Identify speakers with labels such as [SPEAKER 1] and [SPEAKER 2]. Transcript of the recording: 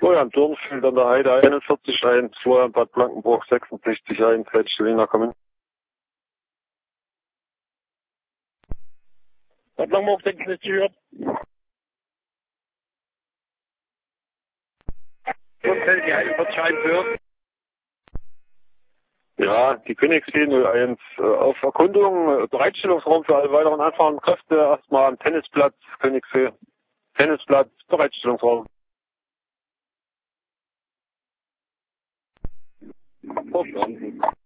[SPEAKER 1] Florian Dürnfeld an der Heide 41-1, Florian Bad Blankenburg 66-1, Feldstelliner kommen.
[SPEAKER 2] Bad Blankenburg 66 gehört.
[SPEAKER 1] Dürnfeld, die Heide 41 hört. Ja, die Königssee 01 auf Erkundung, Bereitstellungsraum für alle weiteren anfahrenden Kräfte, erstmal am Tennisplatz, Königssee, Tennisplatz, Bereitstellungsraum. Verstanden.